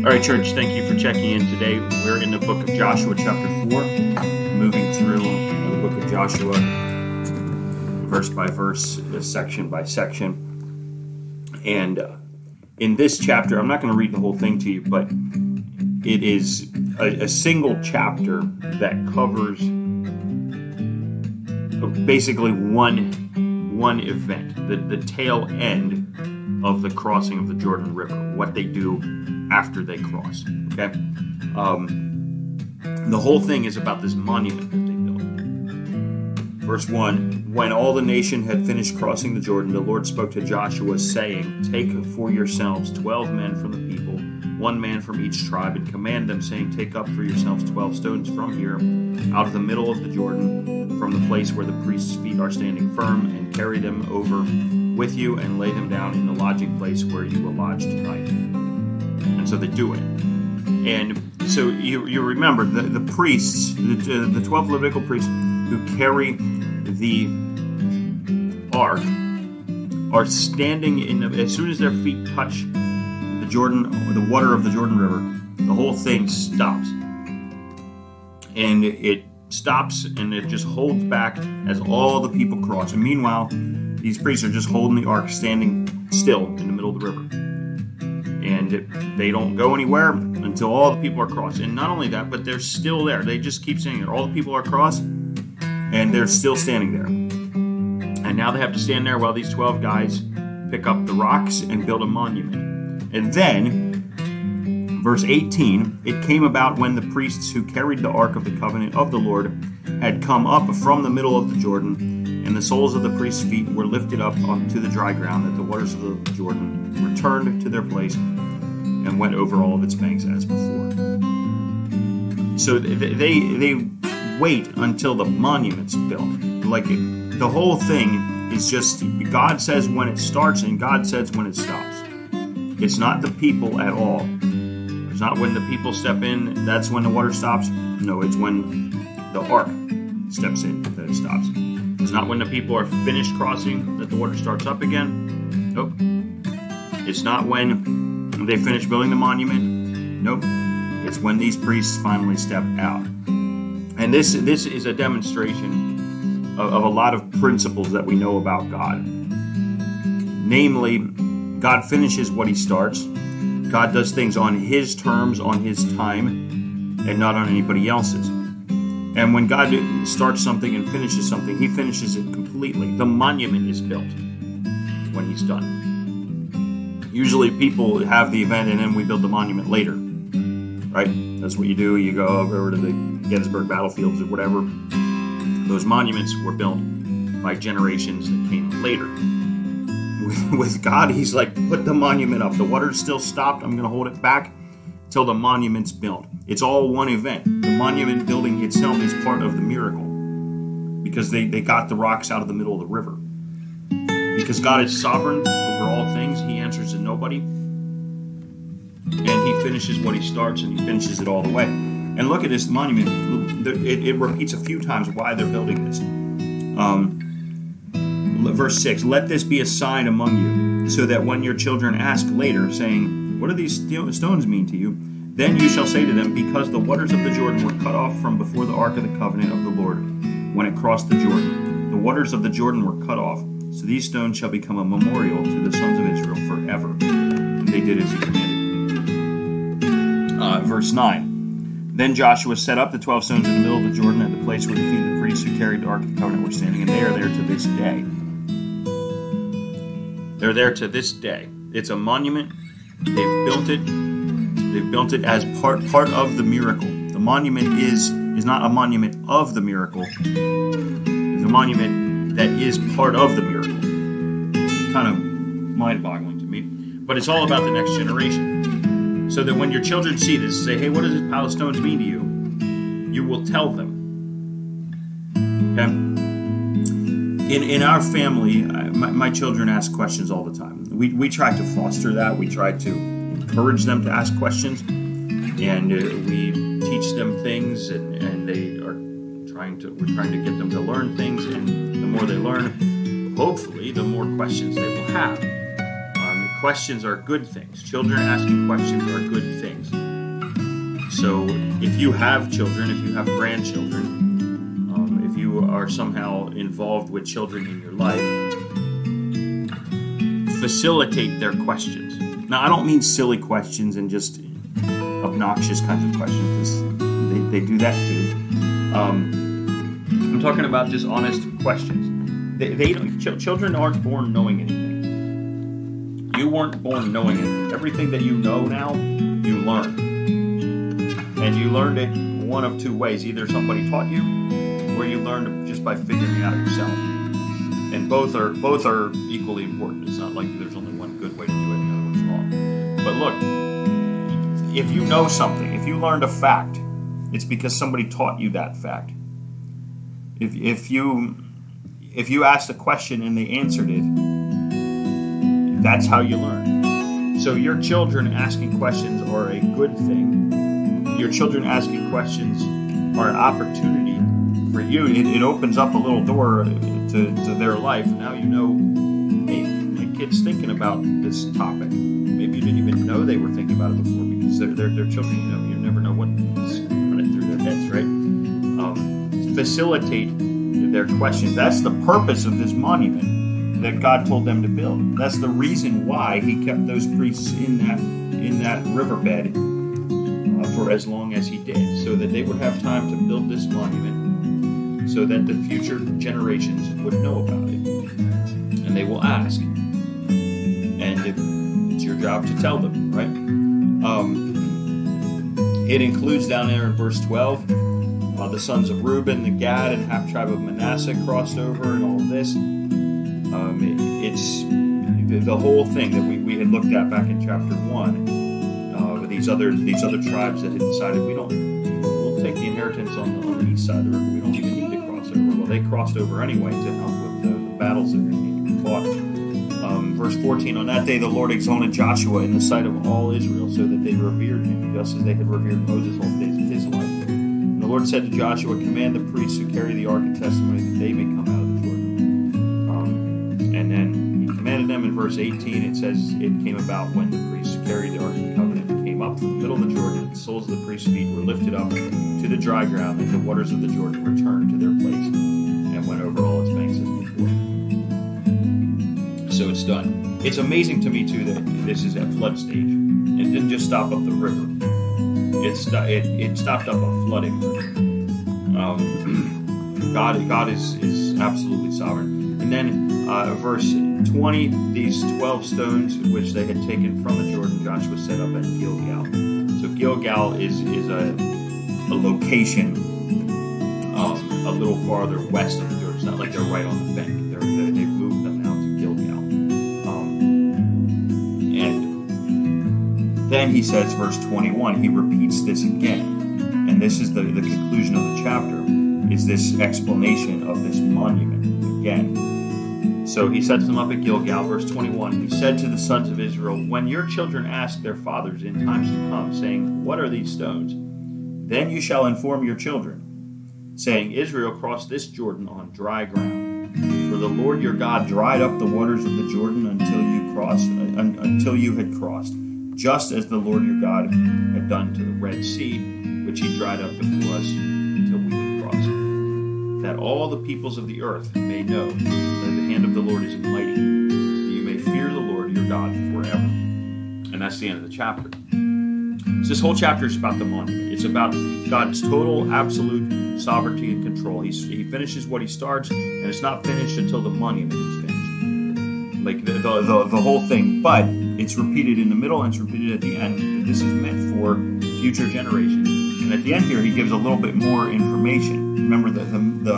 All right, church, thank you for checking in today. We're in the book of Joshua, chapter 4, moving through the book of Joshua, verse by verse, section by section. And in this chapter, I'm not going to read the whole thing to you, but it is a single chapter that covers basically one event, the tail end of the crossing of the Jordan River, what they do after they cross. Okay, the whole thing is about this monument that they built. Verse 1: When all the nation had finished crossing the Jordan, the Lord spoke to Joshua, saying, "Take for yourselves 12 men from the people, 1 man from each tribe, and command them, saying, Take up for yourselves 12 stones from here, out of the middle of the Jordan, from the place where the priest's feet are standing firm, and carry them over with you, and lay them down in the lodging place where you will lodge tonight." And so they do it. And so you remember the priests, the 12 Levitical priests who carry the ark are standing as soon as their feet touch the Jordan, or the water of the Jordan River, the whole thing stops. And it stops and it just holds back as all the people cross. And meanwhile, these priests are just holding the ark, standing still in the middle of the river. And they don't go anywhere until all the people are crossed. And not only that, but they're still there. They just keep standing there. All the people are crossed, and they're still standing there. And now they have to stand there while these 12 guys pick up the rocks and build a monument. And then, verse 18, it came about when the priests who carried the ark of the covenant of the Lord had come up from the middle of the Jordan, and the soles of the priests' feet were lifted up onto the dry ground, that the waters of the Jordan returned to their place and went over all of its banks as before. So they wait until the monument's built. Like the whole thing is just, God says when it starts and God says when it stops. It's not the people at all. It's not when the people step in, that's when the water stops. No, it's when the ark steps in that it stops. It's not when the people are finished crossing that the water starts up again. Nope. It's not when they finish building the monument. Nope. It's when these priests finally step out. And this is a demonstration of a lot of principles that we know about God. Namely, God finishes what he starts. God does things on his terms, on his time, and not on anybody else's. And when God starts something and finishes something, he finishes it completely. The monument is built when he's done. Usually people have the event and then we build the monument later, right? That's what you do. You go over to the Gettysburg battlefields or whatever. Those monuments were built by generations that came later. With God, he's like, put the monument up. The water's still stopped. I'm going to hold it back till the monument's built. It's all one event. The monument building itself is part of the miracle because they got the rocks out of the middle of the river. Because God is sovereign over all things, he answers to nobody, and he finishes what he starts, and he finishes it all the way. And look at this monument. It repeats a few times why they're building this. Verse 6, "Let this be a sign among you, so that when your children ask later, saying, 'What do these stones mean to you?' then you shall say to them, Because the waters of the Jordan were cut off from before the ark of the covenant of the Lord when it crossed the Jordan. The waters of the Jordan were cut off, so these stones shall become a memorial to the sons of Israel forever." And they did as he commanded. Verse 9, "Then Joshua set up the 12 stones in the middle of the Jordan at the place where the feet of the priests who carried the ark of the covenant were standing, and they are there to this day." They're there to this day. It's a monument. They've built it. They've built it as part of the miracle. The monument is not a monument of the miracle. It's a monument that is part of the miracle. Kind of mind-boggling to me. But it's all about the next generation. So that when your children see this, say, "Hey, what does this pile of stones mean to you?" You will tell them. Okay? In our family, my children ask questions all the time. We try to foster that. We try to encourage them to ask questions, and we teach them things, and they are we're trying to get them to learn things, and the more they learn, hopefully, the more questions they will have. Questions are good things. Children asking questions are good things. So if you have children, if you have grandchildren, if you are somehow involved with children in your life, facilitate their questions. Now, I don't mean silly questions and just obnoxious kinds of questions, because they do that too. I'm talking about just honest questions. Children aren't born knowing anything. You weren't born knowing anything. Everything that you know now, you learned. And you learned it one of two ways. Either somebody taught you, or you learned it just by figuring it out yourself. And both are equally important. It's not like there's only one good way to do it and the other one's wrong. But look, if you know something, if you learned a fact, it's because somebody taught you that fact. If you asked a question and they answered it, that's how you learn. So your children asking questions are a good thing. Your children asking questions are an opportunity for you. It opens up a little door to their life. Now you know, hey, my kid's thinking about this topic. Maybe you didn't even know they were thinking about it before, because they're children. You never know what's running through their heads, right? Facilitate their questions. That's the purpose of this monument that God told them to build. That's the reason why He kept those priests in that riverbed for as long as He did, so that they would have time to build this monument, so that the future generations would know about it, and they will ask. And it's your job to tell them, right? It includes down there in verse 12. The sons of Reuben, the Gad, and half tribe of Manasseh crossed over, and all of this. It's the whole thing that we had looked at back in chapter 1. With these other tribes that had decided we'll take the inheritance on the east side of the river. We don't even need to cross over. Well, they crossed over anyway to help with the battles that need to be fought. Verse 14, on that day the Lord exalted Joshua in the sight of all Israel, so that they revered him, just as they had revered Moses all the days of his life. The Lord said to Joshua, command the priests who carry the ark and testimony that they may come out of the Jordan. And then He commanded them. In verse 18 it says, it came about when the priests who carried the ark of the covenant came up from the middle of the Jordan, and the soles of the priests' feet were lifted up to the dry ground, and the waters of the Jordan returned to their place and went over all its banks as before. So it's done. It's amazing to me too that this is at flood stage. It didn't just stop up the river. It stopped up a flooding river. God is absolutely sovereign. And then verse 20, these 12 stones which they had taken from the Jordan, Joshua set up at Gilgal. So Gilgal is a location a little farther west of the Jordan. It's not like they're right on the bank. They've moved them now to Gilgal. And then he says, verse 21, he repeats this again. And this is the conclusion of the chapter, is this explanation of this monument again. So he sets them up at Gilgal. Verse 21, he said to the sons of Israel, when your children ask their fathers in times to come, saying, what are these stones? Then you shall inform your children, saying, Israel crossed this Jordan on dry ground. For the Lord your God dried up the waters of the Jordan until you had crossed, just as the Lord your God had done to the Red Sea, which He dried up before us until we had crossed. That all the peoples of the earth may know that the hand of the Lord is mighty, so that you may fear the Lord your God forever. And that's the end of the chapter. So this whole chapter is about the monument. It's about God's total, absolute sovereignty and control. He finishes what He starts, and it's not finished until the monument is finished. Like the whole thing. But it's repeated in the middle and it's repeated at the end. This is meant for future generations. And at the end here, He gives a little bit more information. Remember the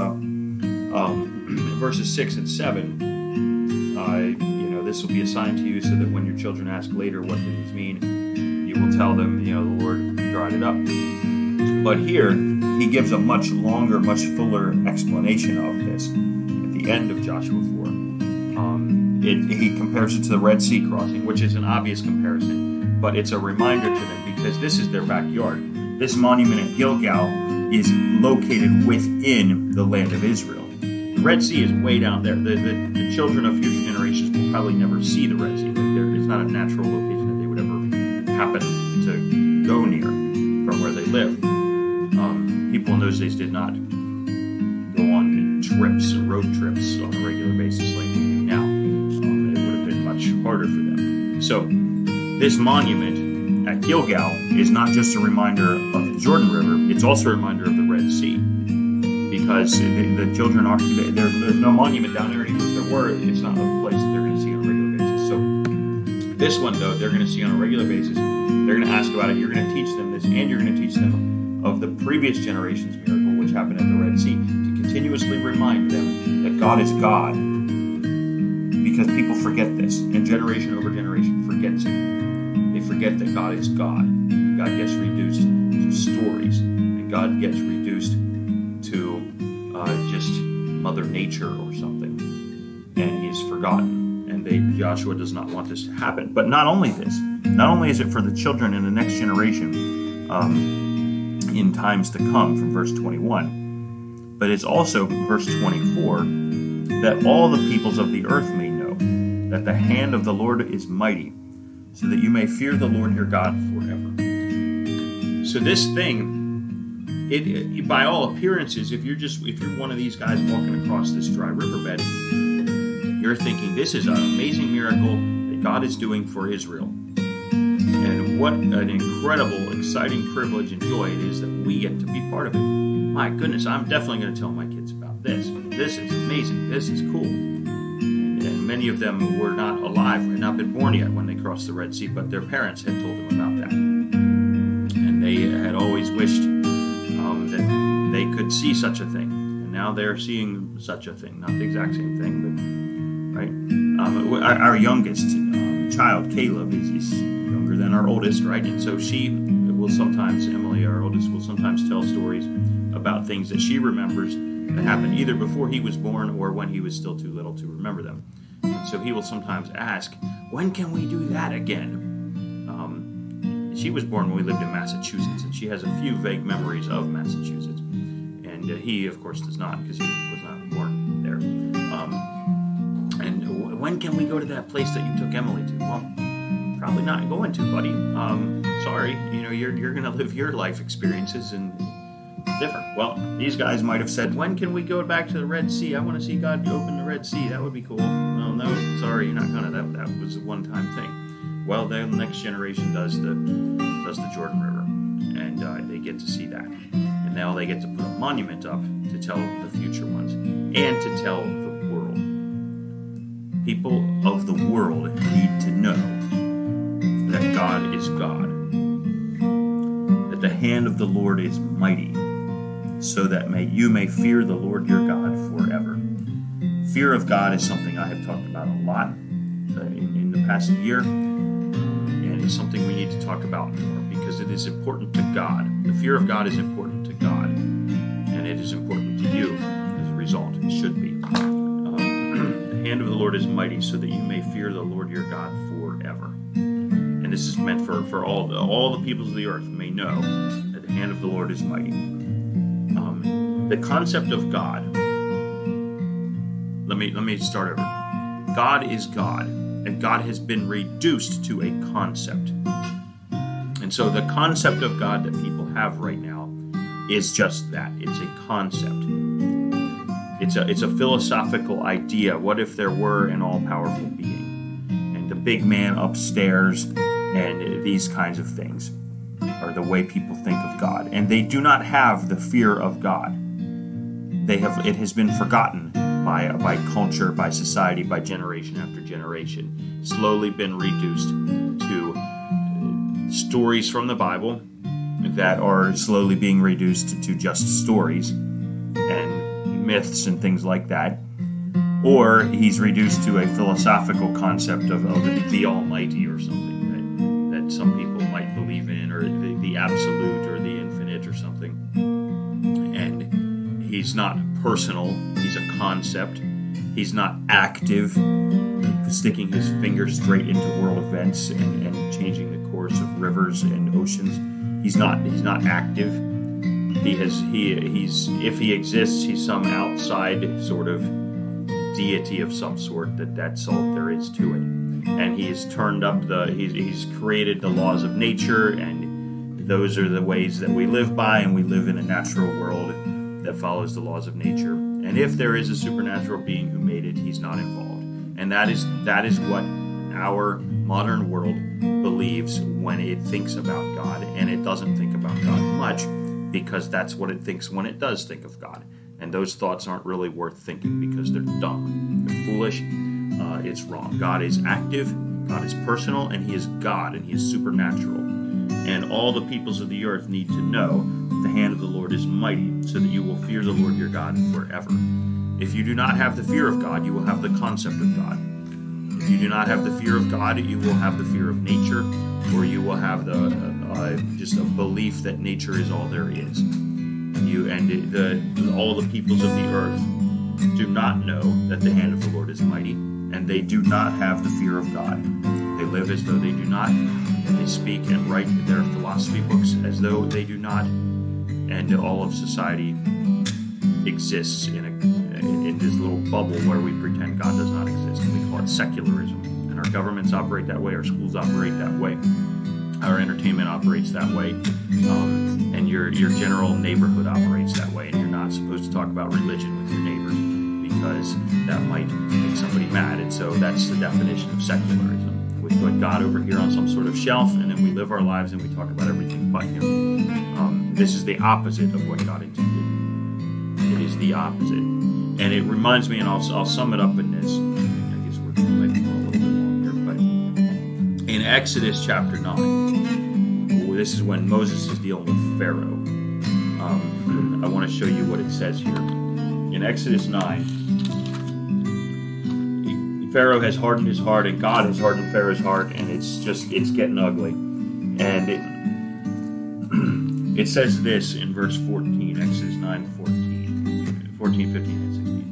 verses 6 and 7. This will be a sign to you, so that when your children ask later, what do these mean, you will tell them, the Lord dried it up. But here, He gives a much longer, much fuller explanation of this at the end of Joshua 4. He compares it to the Red Sea crossing, which is an obvious comparison, but it's a reminder to them because this is their backyard. This monument at Gilgal is located within the land of Israel. The Red Sea is way down there. The children of future generations will probably never see the Red Sea. It's not a natural location that they would ever happen to go near from where they live. live. People in those days did not go on trips or road trips on a regular basis like we do now. It would have been much harder for them. So this monument at Gilgal is not just a reminder of the Jordan River, it's also a reminder of the Red Sea. Because the children there's no monument down there anymore. If there were, it's not a place that they're going to see on a regular basis. So this one, though, they're going to see on a regular basis. They're going to ask about it. You're going to teach them this, and you're going to teach them of the previous generation's miracle, which happened at the Red Sea, to continuously remind them that God is God. Because people forget this, and generation over generation forgets it. They forget that God is God. God gets reduced to stories, and God gets reduced to just Mother Nature or something, and he is forgotten. And Joshua does not want this to happen. But not only is it for the children in the next generation in times to come, from verse 21, but it's also verse 24 that all the peoples of the earth may know that the hand of the Lord is mighty, so that you may fear the Lord your God forever. So this thing, it by all appearances, if you're one of these guys walking across this dry riverbed, you're thinking this is an amazing miracle that God is doing for Israel. And what an incredible, exciting privilege and joy it is that we get to be part of it. My goodness, I'm definitely going to tell my kids about this. This is amazing. This is cool. And many of them were not alive, had not been born yet when they crossed the Red Sea, but their parents had told them about that. And they had always wished that they could see such a thing, and now they're seeing such a thing. Not the exact same thing, but right. Our youngest child, Caleb, is younger than our oldest, right? And so she will sometimes, Emily, our oldest, will sometimes tell stories about things that she remembers that happened either before he was born or when he was still too little to remember them. And so he will sometimes ask, "When can we do that again?" She was born when we lived in Massachusetts, and she has a few vague memories of Massachusetts. And he, of course, does not, because he was not born there. And when can we go to that place that you took Emily to? Well, probably not going to, buddy. Sorry, you're going to live your life experiences and different. Well, these guys might have said, "When can we go back to the Red Sea? I want to see God open the Red Sea. That would be cool." Well, no, sorry, you're not going to. That was a one-time thing. Well, the next generation does the Jordan River, and they get to see that. And now they get to put a monument up to tell the future ones, and to tell the world. People of the world need to know that God is God, that the hand of the Lord is mighty, so that you may fear the Lord your God forever. Fear of God is something I have talked about a lot in the past year. Is something we need to talk about more, because it is important to God. The fear of God is important to God, and it is important to you as a result. It should be. The hand of the Lord is mighty, so that you may fear the Lord your God forever. And this is meant for all the peoples of the earth may know that the hand of the Lord is mighty. The concept of God. Let me start over. God is God. And God has been reduced to a concept. And so the concept of God that people have right now is just that. It's a concept. It's a philosophical idea. What if there were an all-powerful being? And the big man upstairs and these kinds of things are the way people think of God. And they do not have the fear of God. It has been forgotten by culture, by society, by generation after generation. Slowly been reduced to stories from the Bible that are slowly being reduced to just stories and myths and things like that. Or he's reduced to a philosophical concept of the Almighty or something that some people might believe in, or the absolute or the infinite or something. And he's not personal. He's a concept. He's not active, sticking his finger straight into world events and changing the course of rivers and oceans. He's not active. He's if he exists, he's some outside sort of deity of some sort. That's all there is to it. And he's turned up he's created the laws of nature, and those are the ways that we live by, and we live in a natural world that follows the laws of nature. And if there is a supernatural being who made it, he's not involved. And that is what our modern world believes when it thinks about God, and it doesn't think about God much, because that's what it thinks when it does think of God. And those thoughts aren't really worth thinking because they're dumb, they're foolish, it's wrong. God is active, God is personal, and he is God, and he is supernatural. And all the peoples of the earth need to know the hand of the Lord is mighty, so that you will fear the Lord your God forever. If you do not have the fear of God, you will have the concept of God. If you do not have the fear of God, you will have the fear of nature, or you will have just a belief that nature is all there is. All the peoples of the earth do not know that the hand of the Lord is mighty, and they do not have the fear of God. They live as though they do not, and they speak and write their philosophy books as though they do not, and all of society exists in this little bubble where we pretend God does not exist, and we call it secularism. And our governments operate that way, our schools operate that way, our entertainment operates that way, and your general neighborhood operates that way. And you're not supposed to talk about religion with your neighbors because that might make somebody mad. And so that's the definition of secularism. We put God over here on some sort of shelf, and then we live our lives and we talk about everything but him. This is the opposite of what God intended. It is the opposite. And it reminds me, and I'll sum it up in this. I guess we might be going a little bit long here, but in Exodus chapter 9, this is when Moses is dealing with Pharaoh. I want to show you what it says here. In Exodus 9, Pharaoh has hardened his heart, and God has hardened Pharaoh's heart, and it's getting ugly. And it says this in verse 14, Exodus 9, 14, 15, and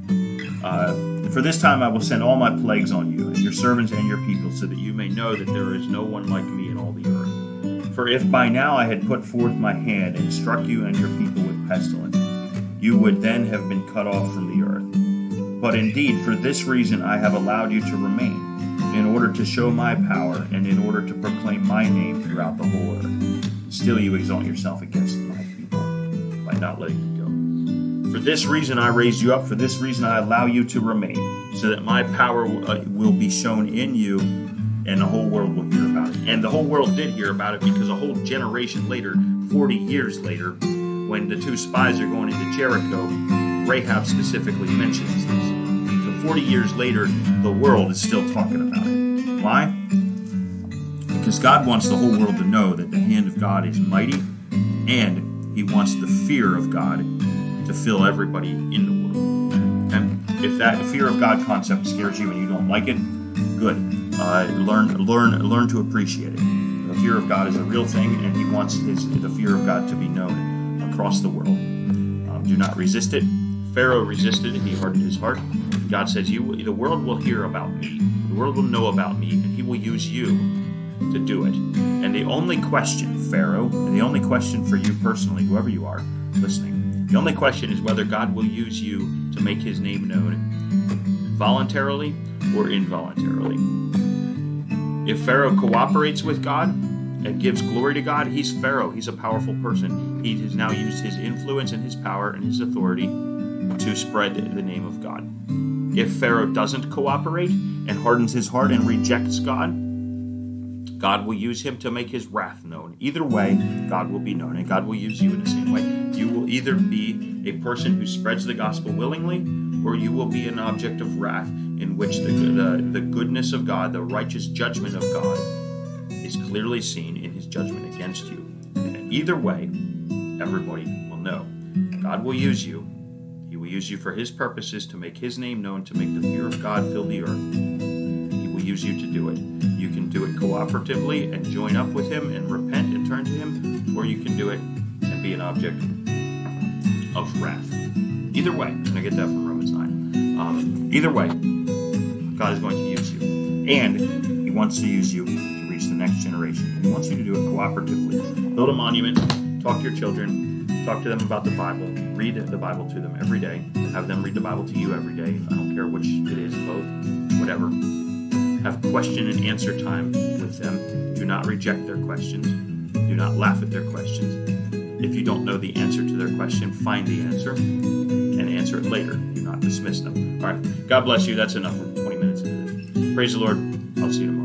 16. For this time I will send all my plagues on you, and your servants and your people, so that you may know that there is no one like me in all the earth. For if by now I had put forth my hand and struck you and your people with pestilence, you would then have been cut off from the earth. But indeed, for this reason I have allowed you to remain, in order to show my power, and in order to proclaim my name throughout the whole earth. Still you exalt yourself against my people by not letting me go. For this reason I raised you up, for this reason I allow you to remain, so that my power will be shown in you, and the whole world will hear about it. And the whole world did hear about it, because a whole generation later, 40 years later, when the two spies are going into Jericho, Rahab specifically mentions this. So 40 years later, the world is still talking about it. Why? Because God wants the whole world to know that the hand of God is mighty, and he wants the fear of God to fill everybody in the world. And if that fear of God concept scares you and you don't like it, good. Learn to appreciate it. The fear of God is a real thing, and he wants the fear of God to be known across the world. Do not resist it. Pharaoh resisted, and he hardened his heart. And God says, the world will hear about me. The world will know about me, and he will use you to do it. And the only question, Pharaoh, and the only question for you personally, whoever you are listening, the only question is whether God will use you to make his name known voluntarily or involuntarily. If Pharaoh cooperates with God and gives glory to God, he's Pharaoh. He's a powerful person. He has now used his influence and his power and his authority to spread the name of God. If Pharaoh doesn't cooperate and hardens his heart and rejects God, God will use him to make his wrath known. Either way, God will be known, and God will use you in the same way. You will either be a person who spreads the gospel willingly, or you will be an object of wrath in which the goodness of God, the righteous judgment of God, is clearly seen in his judgment against you. And either way, everybody will know. God will use you. He will use you for his purposes, to make his name known, to make the fear of God fill the earth. He will use you to do it. You can do it cooperatively and join up with him and repent and turn to him, or you can do it and be an object of wrath. Either way, and I get that from Romans 9. Either way, God is going to use you. And he wants to use you to reach the next generation. He wants you to do it cooperatively. Build a monument, talk to your children, talk to them about the Bible, read the Bible to them every day, have them read the Bible to you every day. I don't care which it is, both, whatever. Have question and answer time with them. Do not reject their questions. Do not laugh at their questions. If you don't know the answer to their question, find the answer and answer it later. Do not dismiss them. All right. God bless you. That's enough. We're 20 minutes into this. Praise the Lord. I'll see you tomorrow.